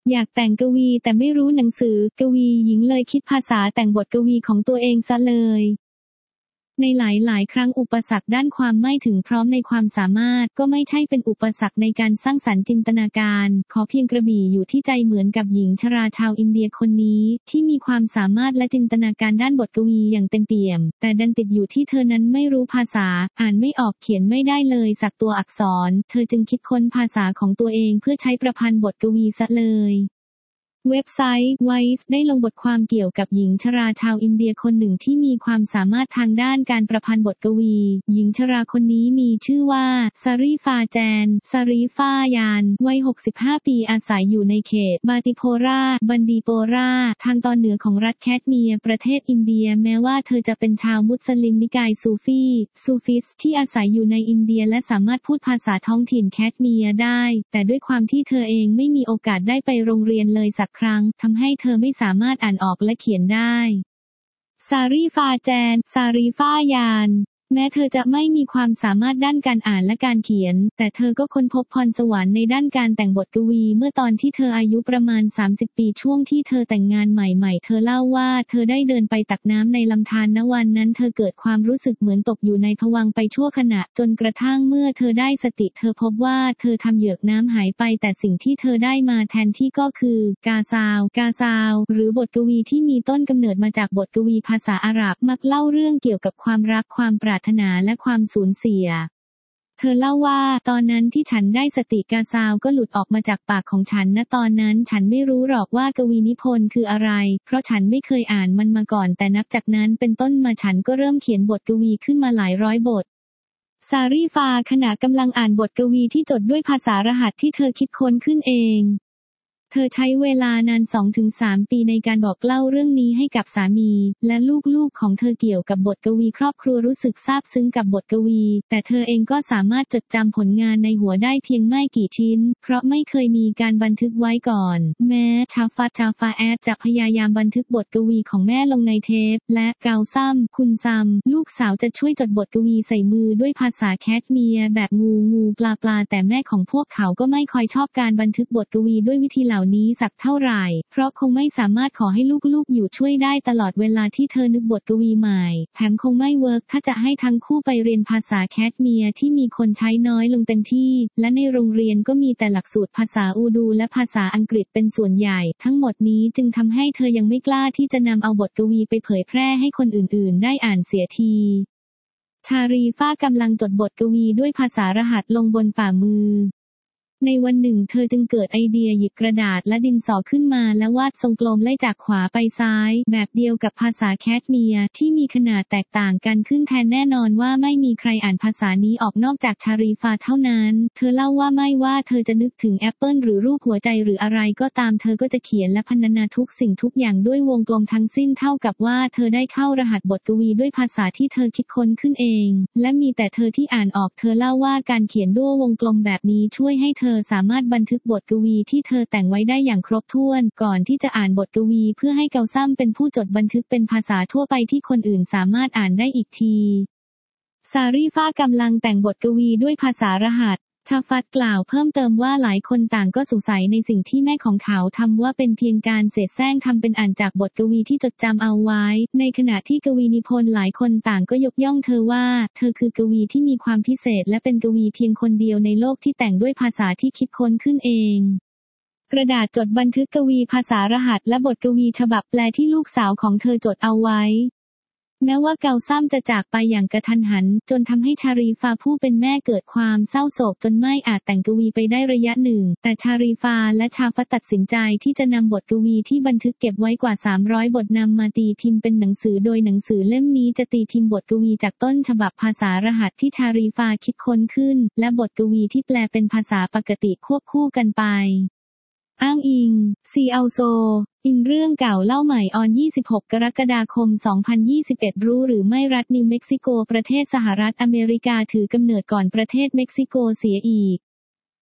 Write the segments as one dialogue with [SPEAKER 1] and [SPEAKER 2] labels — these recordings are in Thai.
[SPEAKER 1] อยากแต่งกวีแต่ไม่รู้หนังสือกวีหญิงเลยคิดภาษาแต่งบทกวีของตัวเองซะเลยในหลายครั้งอุปสรรคด้านความไม่ถึงพร้อมในความสามารถก็ไม่ใช่เป็นอุปสรรคในการสร้างสรรค์จินตนาการขอเพียงกระบี่อยู่ที่ใจเหมือนกับหญิงชราชาวอินเดียคนนี้ที่มีความสามารถและจินตนาการด้านบทกวีอย่างเต็มเปี่ยมแต่ดันติดอยู่ที่เธอนั้นไม่รู้ภาษาอ่านไม่ออกเขียนไม่ได้เลยสักตัวอักษรเธอจึงคิดค้นภาษาของตัวเองเพื่อใช้ประพันธ์บทกวีซะเลยเว็บไซต์ Vice ได้ลงบทความเกี่ยวกับหญิงชราชาวอินเดียคนหนึ่งที่มีความสามารถทางด้านการประพันธ์บทกวีหญิงชราคนนี้มีชื่อว่าซารีฟาแจนซารีฟายานวัย65ปีอาศัยอยู่ในเขตบาติโพราบันดีโปราทางตอนเหนือของรัฐแคชเมียร์ประเทศอินเดียแม้ว่าเธอจะเป็นชาวมุสลิมนิกายซูฟิสที่อาศัยอยู่ในอินเดียและสามารถพูดภาษาท้องถิ่นแคชเมียร์ได้แต่ด้วยความที่เธอเองไม่มีโอกาสได้ไปโรงเรียนเลยสักครั้งทำให้เธอไม่สามารถอ่านออกและเขียนได้ซารีฟาแจนซารีฟายานแม้เธอจะไม่มีความสามารถด้านการอ่านและการเขียนแต่เธอก็ค้นพบพรสวรรค์ในด้านการแต่งบทกวีเมื่อตอนที่เธออายุประมาณ30ปีช่วงที่เธอแต่งงานใหม่ๆเธอเล่าว่าเธอได้เดินไปตักน้ำในลำธารณวันนั้นเธอเกิดความรู้สึกเหมือนตกอยู่ในภวังค์ไปชั่วขณะจนกระทั่งเมื่อเธอได้สติเธอพบว่าเธอทำเหยือกน้ำหายไปแต่สิ่งที่เธอได้มาแทนที่ก็คือกาซาวหรือบทกวีที่มีต้นกำเนิดมาจากบทกวีภาษาอาหรับมักเล่าเรื่องเกี่ยวกับความรักความปรารถนาและความสูญเสียเธอเล่าว่าตอนนั้นที่ฉันได้สติกาซาวก็หลุดออกมาจากปากของฉันณตอนนั้นฉันไม่รู้หรอกว่ากวีนิพนธ์คืออะไรเพราะฉันไม่เคยอ่านมันมาก่อนแต่นับจากนั้นเป็นต้นมาฉันก็เริ่มเขียนบทกวีขึ้นมาหลายร้อยบทซารีฟาขณะกำลังอ่านบทกวีที่จดด้วยภาษารหัสที่เธอคิดค้นขึ้นเองเธอใช้เวลานาน 2-3 ปีในการบอกเล่าเรื่องนี้ให้กับสามีและลูกๆของเธอเกี่ยวกับบทกวีครอบครัวรู้สึกซาบซึ้งกับบทกวีแต่เธอเองก็สามารถจดจำผลงานในหัวได้เพียงไม่กี่ชิ้นเพราะไม่เคยมีการบันทึกไว้ก่อนแม้ชาฟาแอดจะพยายามบันทึกบทกวีของแม่ลงในเทปและเกาซัมคุณซัมลูกสาวจะช่วยจดบทกวีใส่มือด้วยภาษาแคชเมียร์แบบงูปลาแต่แม่ของพวกเขาก็ไม่ค่อยชอบการบันทึกบทกวีด้วยวิธีเหล่านี้สักเท่าไหร่เพราะคงไม่สามารถขอให้ลูกๆอยู่ช่วยได้ตลอดเวลาที่เธอนึกบทกวีใหม่แถมคงไม่เวิร์กถ้าจะให้ทั้งคู่ไปเรียนภาษาแคชเมียร์ที่มีคนใช้น้อยลงเต็มที่และในโรงเรียนก็มีแต่หลักสูตรภาษาอูดูและภาษาอังกฤษเป็นส่วนใหญ่ทั้งหมดนี้จึงทำให้เธอยังไม่กล้าที่จะนำเอาบทกวีไปเผยแพร่ให้คนอื่นๆได้อ่านเสียทีชารีฟากำลังจดบทกวีด้วยภาษารหัสลงบนฝ่ามือในวันหนึ่งเธอจึงเกิดไอเดียหยิบกระดาษและดินสอขึ้นมาและวาดทรงกลมไล่จากขวาไปซ้ายแบบเดียวกับภาษาแคชเมียร์ที่มีขนาดแตกต่างกันขึ้นแทนแน่นอนว่าไม่มีใครอ่านภาษานี้ออกนอกจากชารีฟาเท่านั้นเธอเล่าว่าไม่ว่าเธอจะนึกถึงแอปเปิลหรือรูปหัวใจหรืออะไรก็ตามเธอก็จะเขียนและพรรณนาทุกสิ่งทุกอย่างด้วยวงกลมทั้งสิ้นเท่ากับว่าเธอได้เข้ารหัสบทกวีด้วยภาษาที่เธอคิดค้นขึ้นเองและมีแต่เธอที่อ่านออกเธอเล่าว่าการเขียนด้วยวงกลมแบบนี้ช่วยให้เธอสามารถบันทึกบทกวีที่เธอแต่งไว้ได้อย่างครบถ้วนก่อนที่จะอ่านบทกวีเพื่อให้เกาซัมเป็นผู้จดบันทึกเป็นภาษาทั่วไปที่คนอื่นสามารถอ่านได้อีกทีซารีฟากำลังแต่งบทกวีด้วยภาษารหัสชาฟัดกล่าวเพิ่มเติมว่าหลายคนต่างก็สงสัยในสิ่งที่แม่ของเขาทำว่าเป็นเพียงการเสแสร้งทำเป็นอ่านจากบทกวีที่จดจำเอาไว้ในขณะที่กวีนิพนธ์หลายคนต่างก็ยกย่องเธอว่าเธอคือกวีที่มีความพิเศษและเป็นกวีเพียงคนเดียวในโลกที่แต่งด้วยภาษาที่คิดค้นขึ้นเองกระดาษจดบันทึกกวีภาษารหัสและบทกวีฉบับแปลที่ลูกสาวของเธอจดเอาไว้แม้ว่าเกาซัมจะจากไปอย่างกระทันหันจนทำให้ชารีฟาผู้เป็นแม่เกิดความเศร้าโศกจนไม่อาจแต่งกวีไปได้ระยะหนึ่งแต่ชารีฟาและชาฟัตตัดสินใจที่จะนำบทกวีที่บันทึกเก็บไว้กว่า300บทนำมาตีพิมพ์เป็นหนังสือโดยหนังสือเล่มนี้จะตีพิมพ์บทกวีจากต้นฉบับภาษารหัสที่ชารีฟาคิดค้นขึ้นและบทกวีที่แปลเป็นภาษาปกติควบคู่กันไปอ้างอิงซีอัลโซอิงเรื่องเก่าเล่าใหม่ออน26 กรกฎาคม 2021รู้หรือไม่รัฐนิวเม็กซิโกประเทศสหรัฐอเมริกาถือกำเนิดก่อนประเทศเม็กซิโกเสียอีก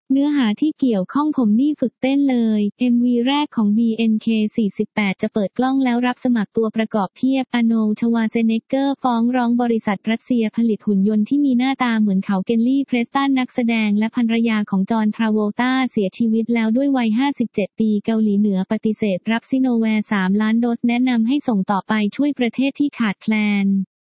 [SPEAKER 1] เนื้อหาที่เกี่ยวข้องผมนี่ฝึกเต้นเลย MV แรกของ BNK48 จะเปิดกล้องแล้วรับสมัครตัวประกอบเพียบอาร์โนลด์ ชวาเซเนกเกอร์ฟ้องร้องบริษัทรัสเซียผลิตหุ่นยนต์ที่มีหน้าตาเหมือนเขาเกลลี่ เพรสตันนักแสดงและภรรยาของจอห์น ทราโวลตาเสียชีวิตแล้วด้วยวัย 57 ปีเกาหลีเหนือปฏิเสธรับซิโนแวค 3 ล้านโดสแนะนำให้ส่งต่อไปช่วยประเทศที่ขาดแคลน